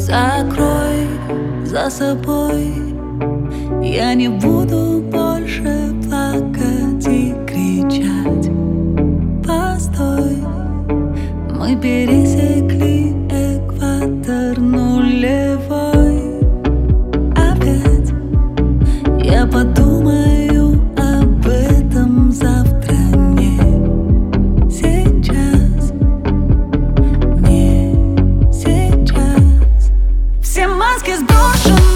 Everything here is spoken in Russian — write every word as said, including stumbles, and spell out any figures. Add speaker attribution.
Speaker 1: Закрой за собой. Я не буду больше плакать и кричать. Постой, мы пересекли экватор нулевой. Опять я подумаю об этом завтра. Не сейчас, не сейчас. Все маски сброшены.